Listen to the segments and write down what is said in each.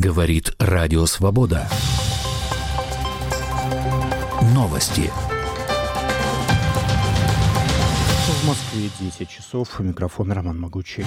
Говорит Радио Свобода. Новости. В Москве 10 часов. Микрофон Роман Могучий.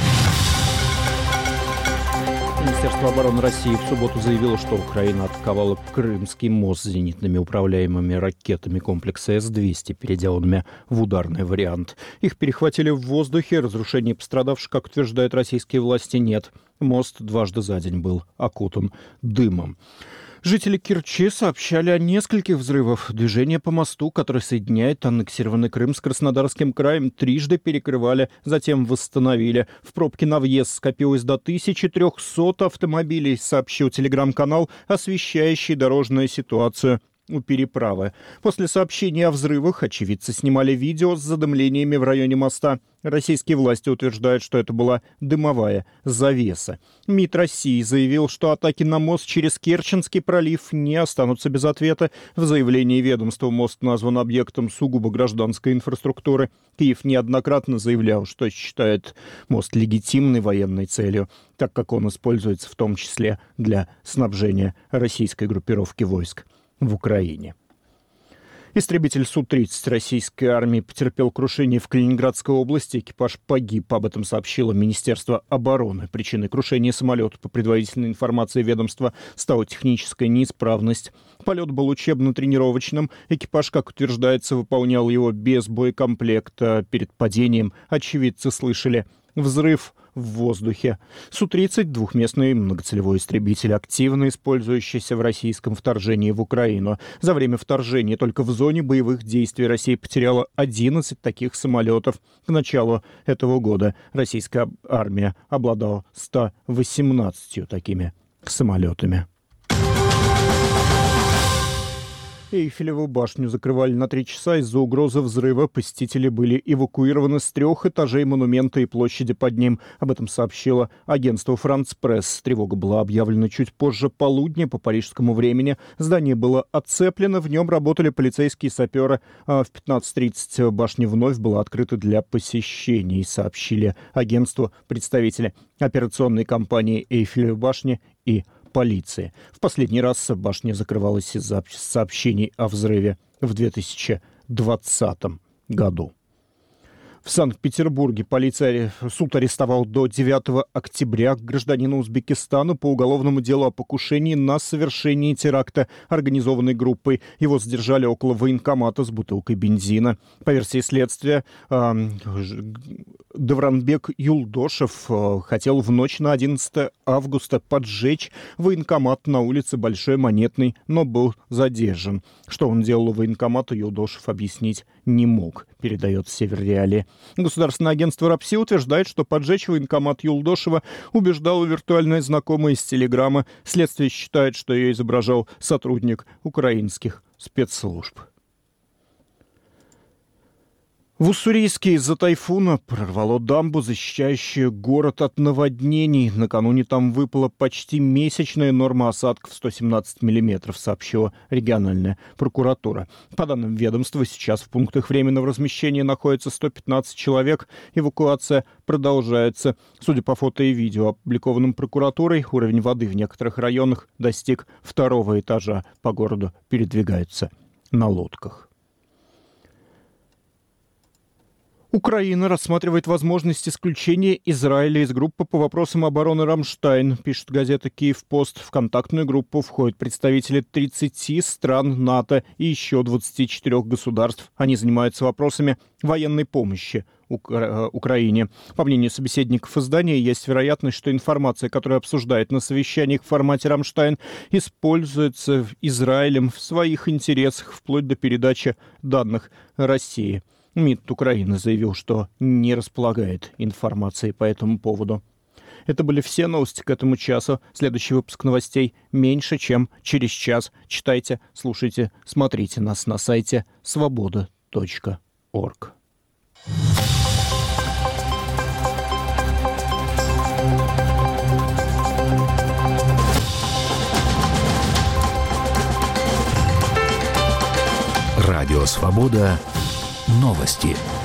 Министерство обороны России в субботу заявило, что Украина атаковала Крымский мост зенитными управляемыми ракетами комплекса С-200, переделанными в ударный вариант. Их перехватили в воздухе. Разрушений пострадавших, как утверждают российские власти, нет. Мост дважды за день был окутан дымом. Жители Керчи сообщали о нескольких взрывах. Движение по мосту, который соединяет аннексированный Крым с Краснодарским краем, трижды перекрывали, затем восстановили. В пробке на въезд скопилось до 1300 автомобилей, сообщил телеграм-канал, освещающий дорожную ситуацию у переправы. После сообщения о взрывах очевидцы снимали видео с задымлениями в районе моста. Российские власти утверждают, что это была дымовая завеса. МИД России заявил, что атаки на мост через Керченский пролив не останутся без ответа. В заявлении ведомства мост назван объектом сугубо гражданской инфраструктуры. Киев неоднократно заявлял, что считает мост легитимной военной целью, так как он используется в том числе для снабжения российской группировки войск в Украине. Истребитель Су-30 российской армии потерпел крушение в Калининградской области. Экипаж погиб. Об этом сообщило Министерство обороны. Причиной крушения самолета, по предварительной информации ведомства, стала техническая неисправность. Полет был учебно-тренировочным. Экипаж, как утверждается, выполнял его без боекомплекта. Перед падением очевидцы слышали взрыв в воздухе. Су-30 — двухместный многоцелевой истребитель, активно использующийся в российском вторжении в Украину. За время вторжения только в зоне боевых действий Россия потеряла 11 таких самолетов. К началу этого года российская армия обладала 118 такими самолетами. Эйфелеву башню закрывали на 3 часа из-за угрозы взрыва. Посетители были эвакуированы с 3 этажей монумента и площади под ним. Об этом сообщило агентство «Франц Пресс». Тревога была объявлена чуть позже полудня по парижскому времени. Здание было оцеплено, в нем работали полицейские саперы. А в 15:30 башня вновь была открыта для посещений, сообщили агентству представители операционной компании «Эйфелевой башни» и полиции. В последний раз башня закрывалась из-за сообщений о взрыве в 2020 году. В Санкт-Петербурге суд арестовал до 9 октября гражданина Узбекистана по уголовному делу о покушении на совершение теракта организованной группой. Его задержали около военкомата с бутылкой бензина. По версии следствия, Давранбек Юлдошев хотел в ночь на 11 августа поджечь военкомат на улице Большой Монетной, но был задержан. Что он делал у военкомата, Юлдошев объяснить не мог, передает Север Реалии. Государственное агентство РАПСИ утверждает, что поджечь военкомат Юлдошева убеждала виртуальная знакомая из Телеграма. Следствие считает, что ее изображал сотрудник украинских спецслужб. В Уссурийске из-за тайфуна прорвало дамбу, защищающую город от наводнений. Накануне там выпала почти месячная норма осадков 117 миллиметров, сообщила региональная прокуратура. По данным ведомства, сейчас в пунктах временного размещения находится 115 человек. Эвакуация продолжается. Судя по фото и видео, опубликованным прокуратурой, уровень воды в некоторых районах достиг 2 этажа. По городу передвигаются на лодках. Украина рассматривает возможность исключения Израиля из группы по вопросам обороны «Рамштайн», пишет газета «Киевпост». В контактную группу входят представители 30 стран НАТО и еще 24 государств. Они занимаются вопросами военной помощи Украине. По мнению собеседников издания, есть вероятность, что информация, которую обсуждают на совещаниях в формате «Рамштайн», используется Израилем в своих интересах, вплоть до передачи данных России. МИД Украины заявил, что не располагает информацией по этому поводу. Это были все новости к этому часу. Следующий выпуск новостей меньше, чем через час. Читайте, слушайте, смотрите нас на сайте svoboda.org. Радио «Свобода». Новости.